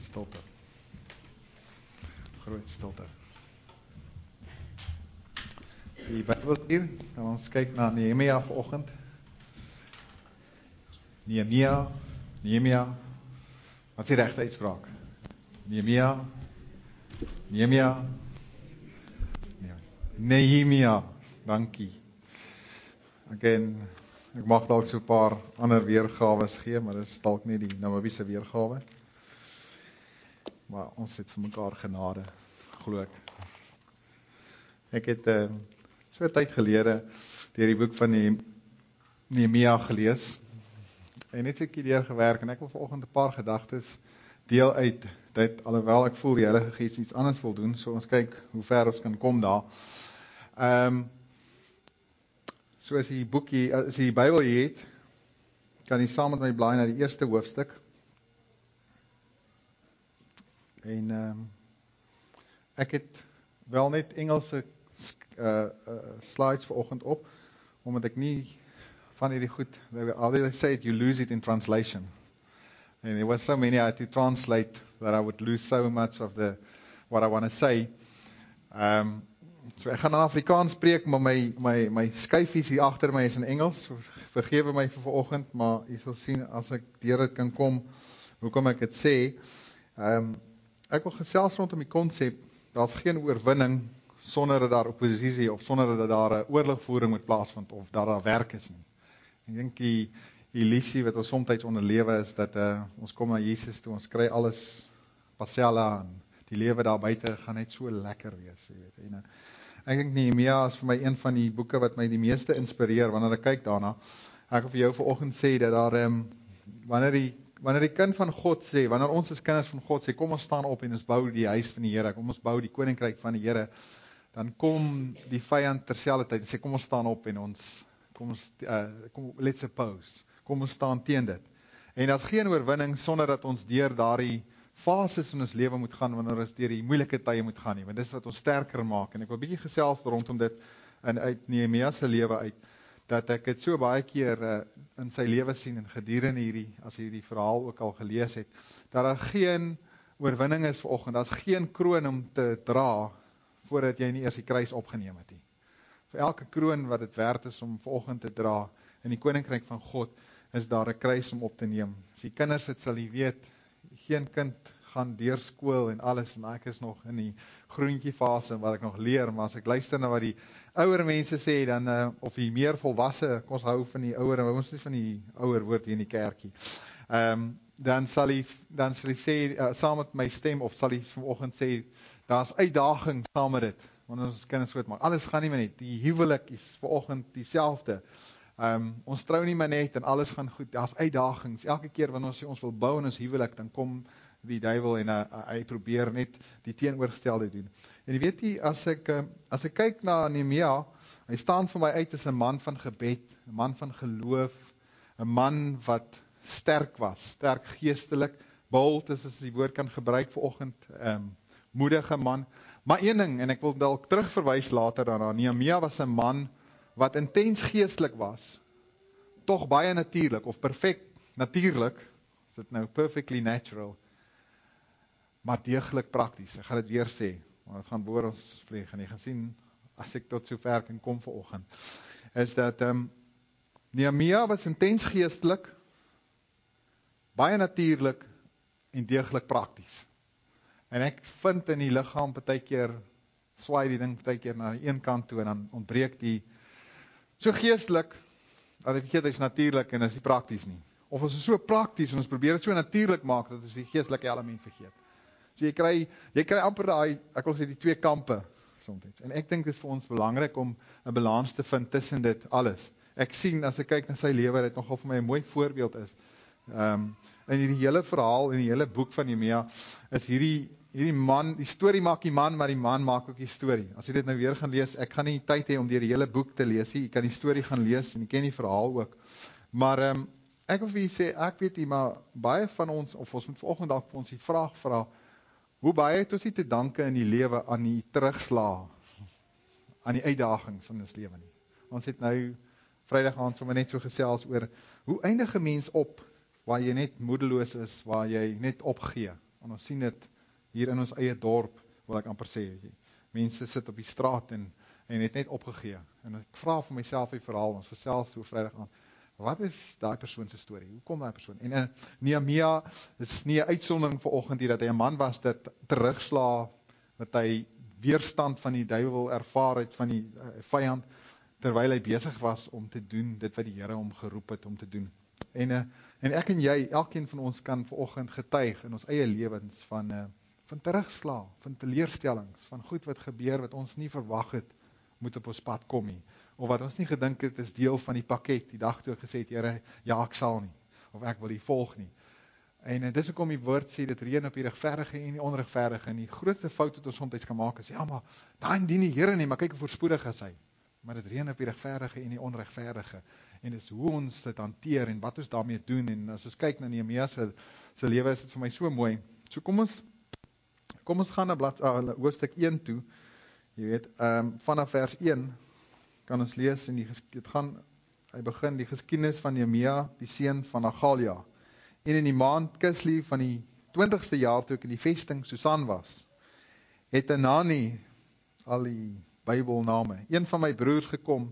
Stilte. Groot stilte. Die Bybel hier, en ons kyk na Nehemia vanoggend. Nehemia, wat is die regte uitspraak? Nehemia, dankie. Ek mag dalk so 'n paar ander weergawes gee, maar dit is dalk nie die Namibiese weergawe. Maar ons het vir mekaar genade, glo ek. Ek het so 'n tyd gelede deur die boek van Nehemia gelees en net 'n bietjie deur gewerk en ek wil vanoggend 'n paar gedagtes deel uit dit, alhoewel ek voel die Heilige Gees iets anders wil doen, so ons kyk hoe ver ons kan kom daar. So as jy die Bybel hier het, kan jy saam met my blaai na die eerste hoofstuk. En ek het wel net Engelse slides vanoggend op, omdat ek nie van hierdie goed, how do they say it, you lose it in translation. And there was so many I had to translate that I would lose so much of what I want to say. So ek gaan in Afrikaans spreek, maar my skyfies hier agter my is in Engels. So vergewe my vir vanoggend, maar jy sal sien as ek deur dit kan kom, hoekom ek dit sê. Ek wil gesels rondom die konsep, daar's geen oorwinning sonder dat daar oppositie of sonder dat daar 'n oorlogvoering moet plaasvind of dat daar werk is nie. Ek dink die illusie wat ons soms onderlewe is dat ons kom na Jesus toe, ons kry alles pasella en die lewe daar buite gaan net so lekker wees, jy weet. En ek dink Nehemia is vir my een van die boeke wat my die meeste inspireer wanneer ek kyk daarna. Ek wil vir jou vanoggend sê dat daar wanneer die kind van God sê, wanneer ons as kinders van God sê, kom ons staan op en ons bou die huis van die Here, kom ons bou die koninkryk van die Here, dan kom die vyand terselfdertyd en sê, kom ons staan op en let's oppose, kom ons staan teen dit. En daar's geen oorwinning sonder dat ons deur daardie fases in ons lewe moet gaan, wanneer ons deur die moeilike tye moet gaan nie, want dis wat ons sterker maak. En ek wil 'n bietjie gesels rondom dit uit Nehemia se lewe uit, dat ek het so baie keer in sy lewe sien en gedurende as jy hierdie verhaal ook al gelees het, dat daar geen oorwinning is vanoggend, daar's geen kroon om te dra voordat jy nie eers die kruis opgeneem het nie. Vir elke kroon wat dit werd is om vanoggend te dra in die koninkryk van God, is daar 'n kruis om op te neem. As die kinders het, sal jy weet, geen kind gaan deur skool en alles, en ek is nog in die groentjie fase waar ek nog leer, maar as ek luister na wat die ouer mense sê, dan of die meer volwasse, kom ons hou van die ouer, en ons nie van die ouer woord hier in die kerkie, dan sal hy sê, saam met my stem, of sal hy vanoggend sê, daar's uitdaging saam met dit, want ons kinders groot maak, alles gaan nie meer net, die huwelik is vanoggend dieselfde, ons trou nie meer net, en alles gaan goed, daar's uitdagings, elke keer wanneer ons sê, ons wil bou in ons huwelik, dan kom die duiwel en hy probeer net die teenoorgestelde doen. En jy weet nie, as ek kyk na Nehemia, hy staan vir my uit as 'n man van gebed, 'n man van geloof, 'n man wat sterk was, sterk geestelik, bold is as die woord kan gebruik vanoggend, moedige man. Maar een ding, en ek wil dalk terugverwys later daarna, Nehemia was 'n man wat intens geestelik was, tog baie natuurlik, of perfek natuurlik, is dit nou perfectly natural, maar deeglik prakties. Ek gaan dit weer sê, want het gaan boor ons vlieg, en jy gaan sien, as ek tot so ver kan kom vanoggend, is dat Nehemia was intens geestelik, baie natuurlik, en deeglik prakties. En ek vind in die liggaam, partykeer swaai die ding partykeer na die een kant toe, en dan ontbreek die so geestelik, dat ek vergeet, hy is natuurlik, en is nie prakties nie. Of ons is so prakties, en ons probeer het so natuurlik maak, dat ons die geestelike element vergeet. So jy kry amper daai, ek wil sê die twee kampe, soms. En ek dink dit is vir ons belangrik om 'n balans te vind tussen dit alles. Ek sien, as ek kyk na sy lewe, dit nogal vir my 'n mooi voorbeeld is. In hierdie hele verhaal, in die hele boek van Nehemia, is hierdie man, die storie maak die man, maar die man maak ook die storie. As jy dit nou weer gaan lees, ek gaan nie tyd hê om deur die hele boek te lees, jy kan die storie gaan lees, en jy ken die verhaal ook. Maar ek wil vir jy sê, ek weet nie, maar baie van ons, of ons moet vanoggend dalk vir ons die vraag vra, hoe baie het ons nie te danke in die lewe aan die terugslag, aan die uitdagings in ons lewe nie. Ons het nou Vrydag aand sommer net so gesels oor, hoe eindig 'n mens op, waar jy net moedeloos is, waar jy net opgee. En ons sien dit hier in ons eie dorp, wil ek amper sê, weet jy. Mense sit op die straat en het net opgegee. En ek vra vir myself die verhaal, ons gesels so Vrydag aan, wat is daai persoon se storie? Hoe kom daai persoon? En Nehemia, dit is nie 'n uitsondering vanoggend hier, dat hy 'n man was dat terugsla, dat hy weerstand van die duiwel ervaar het, van die vyand, terwyl hy besig was om te doen, dit wat die Here hom geroep het om te doen. En ek en jy, elkeen van ons kan vanoggend getuig in ons eie lewens van terugsla, van teleurstellings, van goed wat gebeur, wat ons nie verwag het, moet op ons pad kom nie, of wat ons nie gedink het, is deel van die pakket, die dag toe ek gesê het, Here, ja, ek sal nie, of ek wil die volg nie. En dis hoekom die woord sê, dit reën op die regverdige en die onregverdige, en die grootste fout wat ons soms kan maak, is, ja, maar, daai dien die Here nie, maar kyk hoe voorspoedig is hy. Maar dit reën op die regverdige en die onregverdige, en dis hoe ons dit hanteer, en wat ons daarmee doen, en as ons kyk na Nehemia se lewe, is dit vir my so mooi. So kom ons gaan na hoofstuk 1 toe, jy weet, vanaf vers 1, kan ons lees, en hy begin die geskiedenis van Nehemia, die seun van Hagalia, en in die maand Kislev van die 20ste jaar, toe ek in die vesting Susan was, het Hanani, al die Bybelname, een van my broers gekom,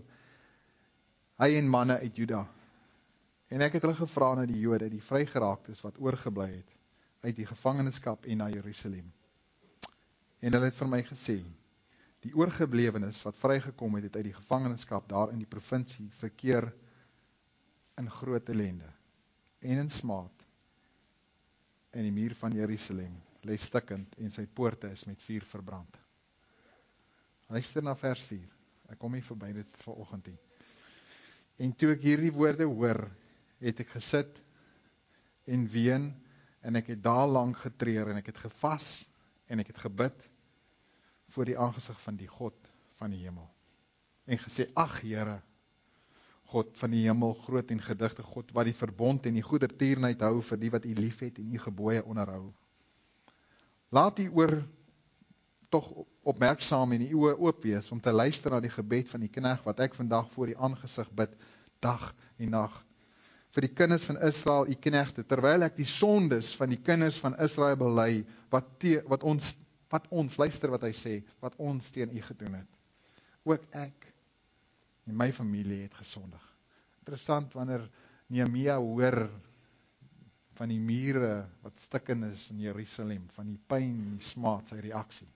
hy en manne uit Juda, en ek het hulle gevra na die Jode, die vrygeraaktes wat oorgebly het, uit die gevangenskap en na Jerusalem. En hulle het vir my gesê, die oorgeblewenes wat vrygekom het uit die gevangenskap daar in die provinsie, verkeer in groot ellende, en in smaad, en die muur van Jerusalem lê stikkend, en sy poorte is met vuur verbrand. Luister na vers 4, ek kom nie verby dit vanoggend nie. En toe ek hierdie woorde hoor, het ek gesit en ween, en ek het daarlang getreur, en ek het gevas, en ek het gebid, voor die aangesig van die God van die hemel. En gesê, ag Here, God van die hemel, groot en gedigte God, wat die verbond en die goedertierenheid hou vir die wat u lief het en u gebooie onderhou. Laat u oor tog opmerksaam en die oë oop wees om te luister na die gebed van die knegt wat ek vandag voor die aangesig bid, dag en nag. Vir die kinders van Israel, u knegte, terwyl ek die sondes van die kinders van Israel bely, wat ons, luister wat hy sê, wat ons teen u gedoen het. Ook ek en my familie het gesondig. Interessant, wanneer Nehemia hoor van die mure wat stikken is in Jerusalem, van die pyn en die smaad, sy reaksie.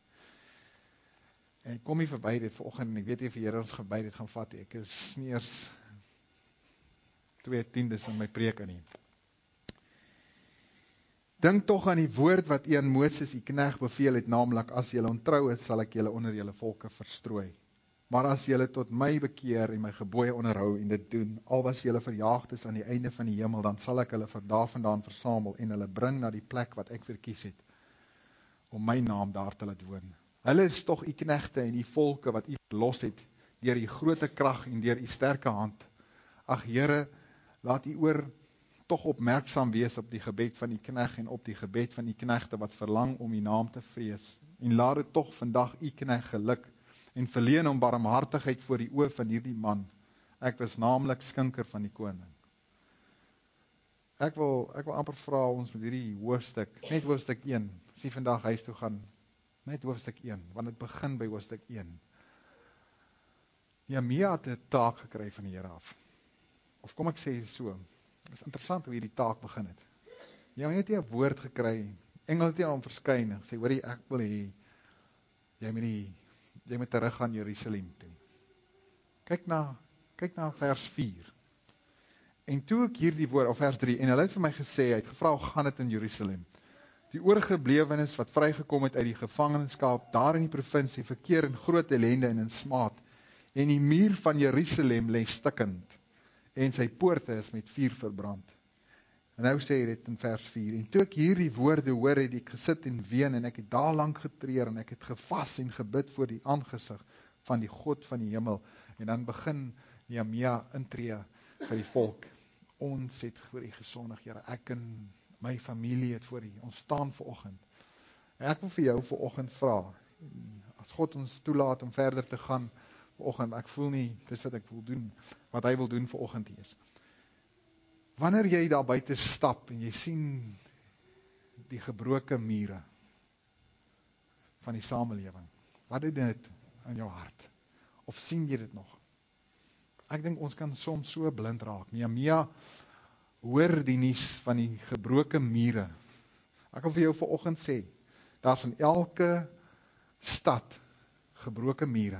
En ek kom nie verby dit vanoggend, en ek weet nie of die Here ons verby dit gaan vat, ek is nie eers 2/10 in my preek nie. Dink tog aan die woord wat u aan Moses, u knegt, beveel het, naamlik, as julle ontrou is, sal ek julle onder julle volke verstrooi. Maar as julle tot my bekeer en my gebooie onderhou en dit doen, al was julle verjaagd is aan die einde van die hemel, dan sal ek hulle daarvandaan versamel en hulle bring na die plek wat ek verkies het, om my naam daar te laat woon. Hulle is tog u knegte en die volke wat u verlos het, deur u grote krag en deur u sterke hand. Ag Here, laat u oor tog opmerksaam wees op die gebed van die knegt en op die gebed van die knegte wat verlang om u naam te vrees. En laat dit tog vandag u knegt geluk en verleen om barmhartigheid voor die oë van hierdie man. Ek was naamlik skinker van die koning. Ek wil amper vra ons met hierdie hoofstuk, net hoofstuk 1, as jy vandag huis toe gaan, net hoofstuk 1, want dit begin by hoofstuk 1. Nehemia het 'n taak gekry van die Here af. Of kom ek sê so, dit is interessant hoe hierdie taak begin het. Jy het 'n woord gekry, engele het hom verskyn en gesê, hoorie, ek wil hê jy moet terug gaan Jerusalem toe. Kyk na vers 4. En toe ek hierdie woord, of vers 3, en hulle het vir my gesê, hy het gevra, hoe gaan dit in Jerusalem? Die oorgeblewenes wat vrygekom het uit die gevangenskap, daar in die provinsie, verkeer in groot ellende en in smaad, en die muur van Jerusalem lê stikkend, en sy poorte is met vuur verbrand. En nou sê hy dit in vers 4, en toe ek hierdie woorde hoor, het ek gesit en ween, en ek het daar lang getreur, en ek het gevas en gebid voor die aangesig van die God van die hemel, en dan begin Nehemia intree vir die volk. Ons het voor u gesondig, Here, ek en my familie het voor u, ons staan vanoggend. En ek wil vir jou vanoggend vra, as God ons toelaat om verder te gaan vanoggend, ek voel nie, dis wat ek wil doen, wat hy wil doen vanoggend hier is. Wanneer jy daar buite stap en jy sien die gebroke mure van die samelewing? Wat doen dit in jou hart? Of sien jy dit nog? Ek dink ons kan soms so blind raak. Nehemia hoor die nuus van die gebroke mure. Ek wil vir jou vanoggend sê, daar's in elke stad gebroke mure,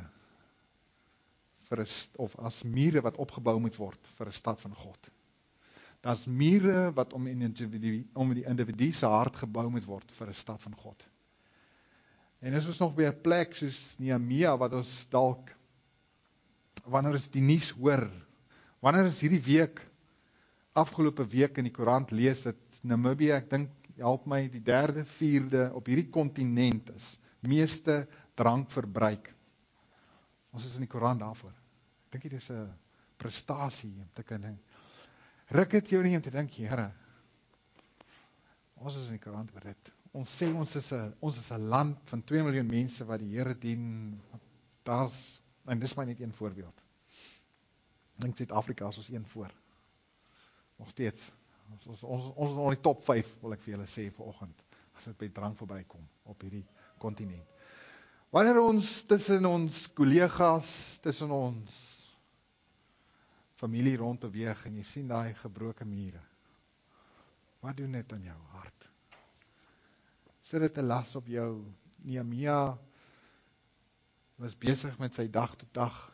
of as mure wat opgebou moet word vir 'n stad van God. Daar's mure wat om die individu se hart gebou moet word vir 'n stad van God. En is ons nog by 'n plek soos Nehemia wat ons dalk, wanneer ons die nuus hoor, wanneer ons hierdie week, afgelope week in die koerant lees dat Namibië, ek dink, help my, die 3de, 4de op hierdie kontinent is, meeste drankverbruik. Ons is in die koerant daarvoor. Ek dink dit is 'n prestasie om te kan dink. Ruk dit jou nie om te dink, Here, ons is in die koerant oor dit. Ons sê ons is 'n land van 2 miljoen mense wat die Here dien. En dis maar net een voorbeeld. Ek dink Suid-Afrika is ons een voor. Nog steeds. Ons is in die top 5, wil ek vir julle sê vanoggend, as dit by drank verby kom op hierdie kontinent. Wanneer ons tussen ons kollegas, tussen ons familie rond beweeg en jy sien daai gebroke mure, wat doen dit aan jou hart? Sit dit 'n las op jou? Nehemia was besig met sy dag tot dag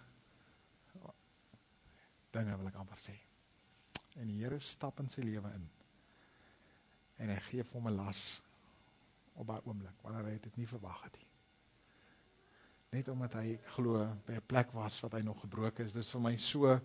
dinge, wil ek amper sê. En die Here stap in sy lewe in. En hy gee vir hom 'n las op daai oomblik, wanneer hy dit nie verwag het nie. Net omdat hy glo by 'n plek was wat hy nog gebroken is. Dit is vir my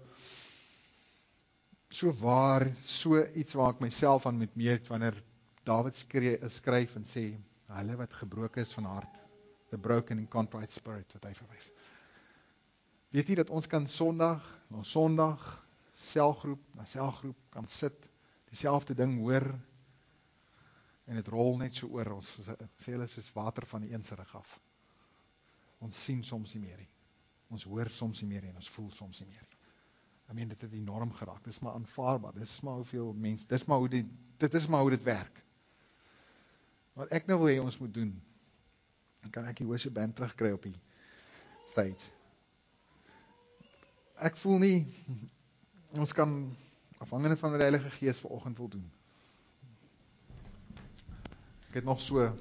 so waar, so iets waar ek myself aan moet meet, wanneer Dawid skryf en sê, hulle wat gebroken is van hart, the broken and contrite spirit, wat hy verwys. Weet jy dat ons kan Sondag na Sondag, selgroep na selgroep kan sit, dieselfde ding hoor, en het rol net so oor ons, sê hulle soos water van die eensirig af. Ons sien soms nie meer nie. Ons hoor soms nie meer nie, en ons voel soms nie meer nie. Ek meen, dit het enorm geraak. Dit is maar aanvaarbaar. Dit is maar hoeveel mense, dit is maar hoe dit werk. Wat ek nou wil hê ons moet doen, kan ek die worship band terugkry op die stage. Ek voel nie, ons kan afhangende van die Heilige Gees vanoggend wil doen. Ek het nog so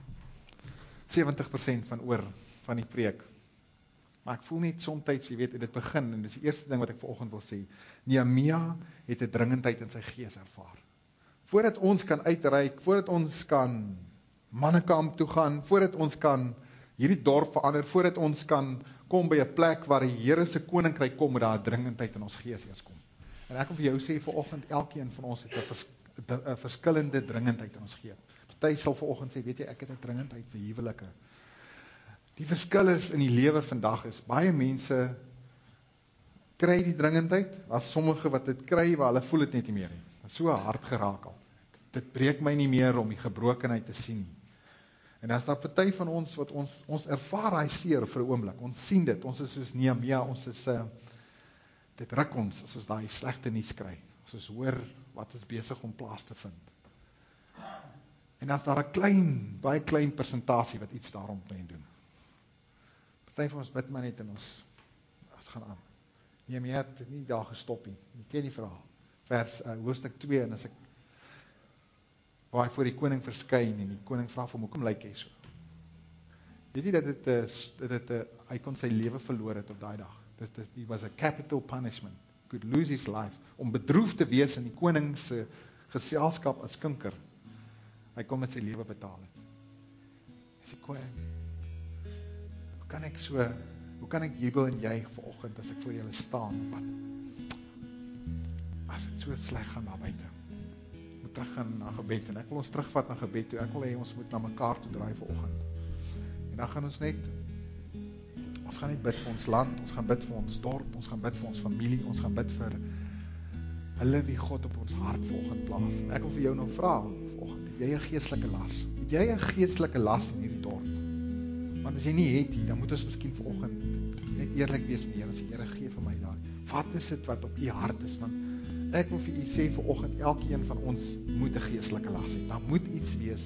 70% van oor van die preek. Maar ek voel net somtyds, jy weet, dit begin, en dit is die eerste ding wat ek vanoggend wil sê, Nehemia het 'n dringendheid in sy gees ervaar. Voordat ons kan uitreik, voordat ons kan mannekamp toe gaan, voordat ons kan hierdie dorp verander, voordat ons kan kom by 'n plek waar die Here se koninkryk kom, met daai dringendheid in ons gees eers kom. En ek wil vir jou sê, vanoggend, elkeen van ons het 'n verskillende dringendheid in ons gees. Party sal vanoggend sê, weet jy, ek het 'n dringendheid vir huwelike. Die verskil is in die lewe vandag is, baie mense kry die dringendheid, as sommige wat dit kry, waar hulle voel dit net nie meer nie. Dit is so hard geraak al. Dit breek my nie meer om die gebrokenheid te sien nie. En as daar party van ons, wat ons ervaar hy seer vir 'n oomblik, ons sien dit, ons is soos Nehemia, ons is, dit ruk ons, as ons daai slegte nuus kry, as ons hoor, wat is besig om plaas te vind. En as daar 'n baie klein persentasie, wat iets daarom mee doen. Party van ons bid maar net, en ons gaan aan. Nehemia het nie daar gestop nie, jy ken die verhaal, hoofstuk 2, en as ek, waar hy voor die koning verskyn, en die koning vra vir hom, hoekom lyk hy so? Weet jy dat hy kon sy lewe verloor het op daai dag. Dit was a capital punishment, could lose his life, om bedroef te wees in die koning se geselskap as kinker. Hy kon met sy lewe betaal het. Hy sê, koning, hoe kan ek jubel en juig vanoggend as ek voor julle staan? As dit so sleg gaan daar buite. Moet teruggaan na gebed, en ek wil ons terugvat na gebed toe. Ek wil hê ons moet na mekaar toe draai vanoggend. En dan gaan ons net bid vir ons land, ons gaan bid vir ons dorp, ons gaan bid vir ons familie, ons gaan bid vir hulle wie God op ons hart vanoggend plaas. Ek wil vir jou nou vra vanoggend, het jy 'n geestelike las? Het jy 'n geestelike las in hierdie dorp? Want as jy nie het nie, dan moet ons miskien vanoggend net eerlik wees met Here, en sê, Here, gee vir my daai. Wat is dit wat op u hart is? Want ek wil vir u sê vanoggend, elkeen van ons moet 'n geestelike las hê. Daar moet iets wees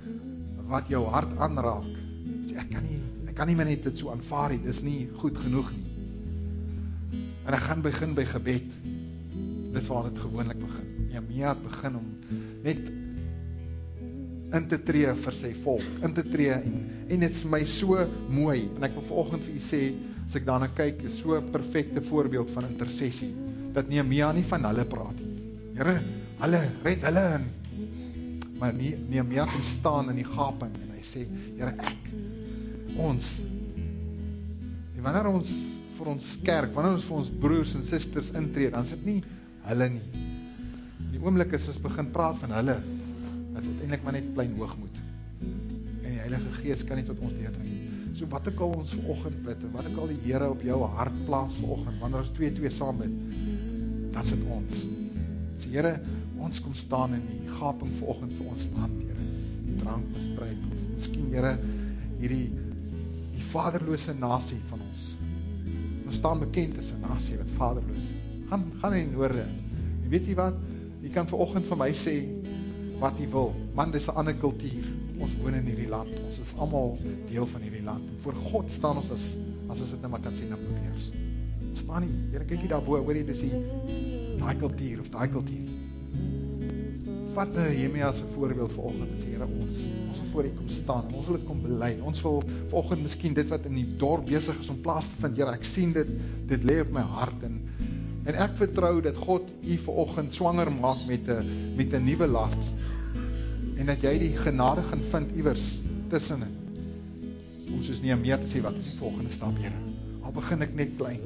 wat jou hart aanraak. Sê, ek kan nie meer net dit so aanvaar nie, dis nie goed genoeg nie. En ek gaan begin by gebed. Dis waar dit gewoonlik begin. Nehemia het begin om net in te tree vir sy volk, in te tree, en dit is vir my so mooi, en ek wil vanoggend vir u sê, as ek daarna kyk, is so 'n perfekte voorbeeld van intersessie, dat Nehemia nie van hulle praat nie. Here, red hulle in. Maar Nehemia kom staan in die gaping, en hy sê, Here, ons, en wanneer ons vir ons kerk, wanneer ons vir ons broers en susters intree, dan is dit nie hulle nie. Die oomblik as ons begin praat van hulle, dat is uiteindelik maar net klein hoogmoed. En die Heilige Gees kan nie tot ons deurdring nie. So wat ek al ons vanoggend bid, en wat ek al die Here op jou hart plaas vanoggend, wanneer ons 2 saam bid, dan sit ons. Sê, Here, ons kom staan in die gaping vanoggend vir ons land, Here. Die drankmisbruik, of miskien, Here, die vaderlose nasie van ons. Ons staan bekend as 'n nasie wat vaderloos. Gaan in noorde. En weet jy wat? Jy kan vanoggend vir my sê wat jy wil. Man, dis 'n ander kultuur. Ons woon in hierdie land. Ons is almal deel van hierdie land. En voor God staan ons as ons dit nou maar kan sê, na probeers. Ons staan nie, Here, kyk jy daarbo, hoor jy, dis daai kultuur of daai kultuur. Vat Nehemia as 'n voorbeeld vanoggend. Dis Here, ons wil voor U kom staan. Ons wil dit kom bely. Ons wil vanoggend miskien dit wat in die dorp besig is om plaas te vind. Here, ek sien dit lê op my hart, en ek vertrou dat God U vanoggend swanger maak met 'n nuwe las, en dat jy die genade gaan vind iewers tussenin, om soos Nehemia te sê, wat is die volgende stap, Here? Al begin ek net klein.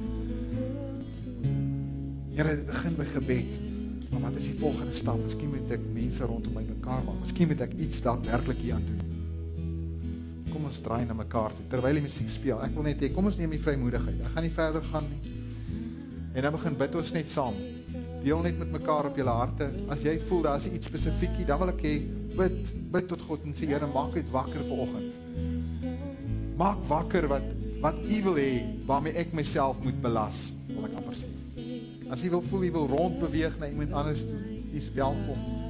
Here, dit begin by gebed. Maar wat is die volgende stap? Miskien moet ek mense rondom my mekaar maak. Miskien moet ek iets daadwerklik hier aan doen. Kom ons draai na mekaar toe, terwyl die musiek speel. Ek wil net hê, kom ons neem die vrymoedigheid. Ek gaan nie verder gaan nie. En dan begin bid ons net saam. Deel net met mekaar op julle harte. As jy voel, daar is iets spesifiekie, dan wil ek hê, bid tot God en sê, Here, maak het wakker vanoggend. Maak wakker wat U wil hê, waarmee ek myself moet belas, wil ek amper sê. As jy wil voel, jy wil rondbeweeg na iemand anders toe, jy is welkom.